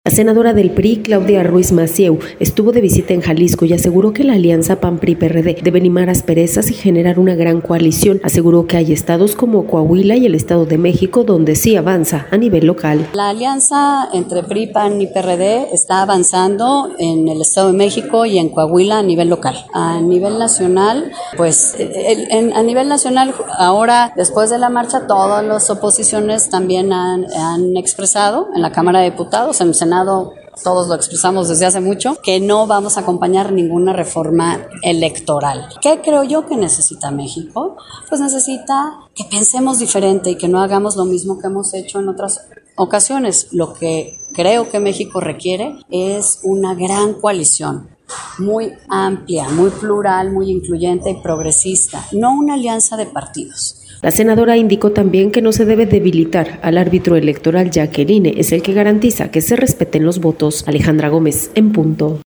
La senadora del PRI, Claudia Ruiz Massieu, estuvo de visita en Jalisco y aseguró que la alianza PAN-PRI-PRD debe limar asperezas y generar una gran coalición. Aseguró que hay estados como Coahuila y el Estado de México donde sí avanza a nivel local. La alianza entre PRI, PAN y PRD está avanzando en el Estado de México y en Coahuila a nivel local. A nivel nacional, pues a nivel nacional ahora, después de la marcha, todas las oposiciones también han expresado en la Cámara de Diputados, en el Senado, todos lo expresamos desde hace mucho, que no vamos a acompañar ninguna reforma electoral. ¿Qué creo yo que necesita México? Pues necesita que pensemos diferente y que no hagamos lo mismo que hemos hecho en otras ocasiones. Lo que creo que México requiere es una gran coalición, muy amplia, muy plural, muy incluyente y progresista, no una alianza de partidos. La senadora indicó también que no se debe debilitar al árbitro electoral, ya que el INE es el que garantiza que se respeten los votos. Alejandra Gómez, en punto.